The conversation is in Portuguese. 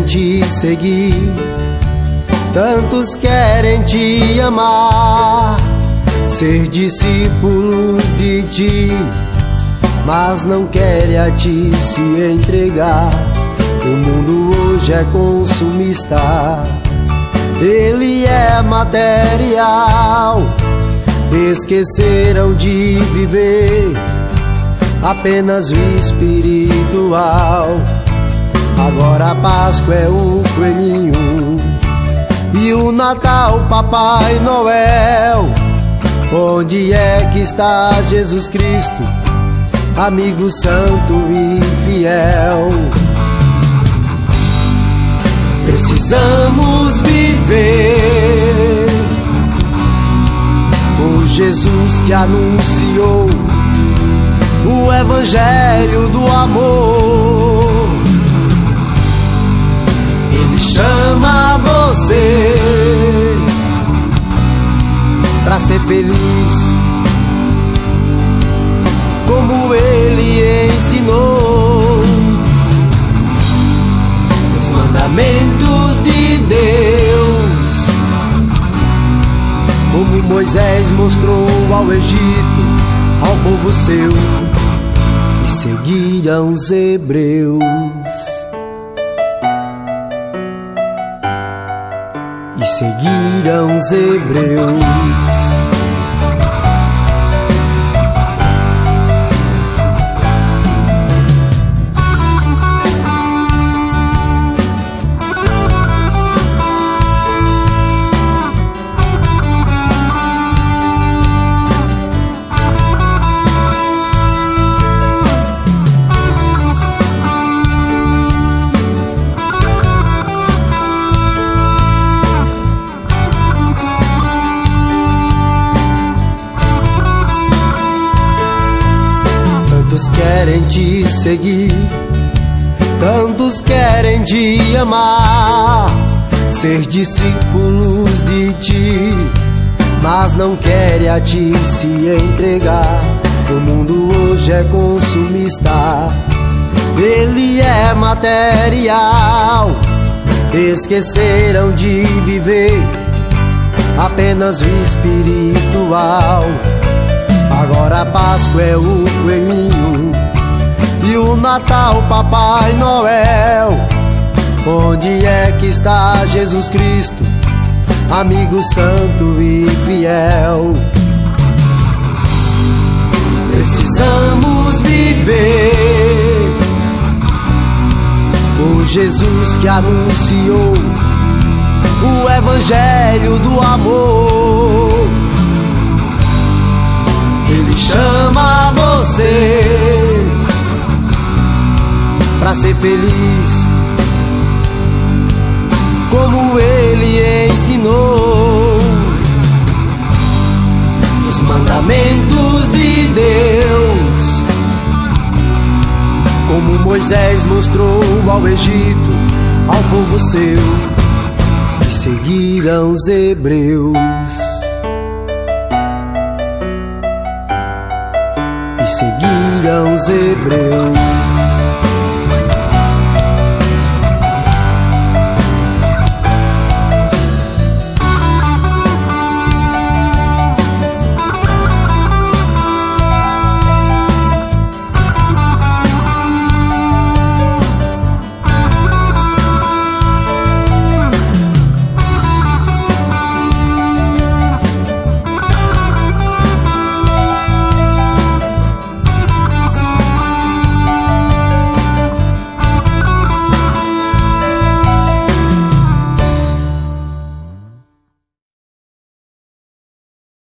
te seguir, tantos querem te amar, ser discípulos de ti, mas não querem a ti se entregar. O mundo hoje é consumista, ele é material. Esqueceram de viver apenas o espiritual. Agora a Páscoa é o coelhinho e o Natal Papai Noel. Onde é que está Jesus Cristo, amigo santo e fiel? Precisamos viver o Jesus que anunciou o evangelho do amor. Ele chama você pra ser feliz, como ele ensinou. Os mandamentos de Deus, como Moisés mostrou ao Egito, ao povo seu, e seguiram os hebreus. E seguiram os hebreus. Tantos querem te seguir, tantos querem te amar, ser discípulos de ti, mas não querem a ti se entregar. O mundo hoje é consumista, ele é material. Esqueceram de viver apenas o espiritual. Agora a Páscoa é o coelhinho e o Natal Papai Noel. Onde é que está Jesus Cristo, amigo santo e fiel? Precisamos viver o Jesus que anunciou o evangelho do amor. Ele chama você pra ser feliz, como ele ensinou. Os mandamentos de Deus, como Moisés mostrou ao Egito, ao povo seu, e seguiram os hebreus. E seguiram os hebreus.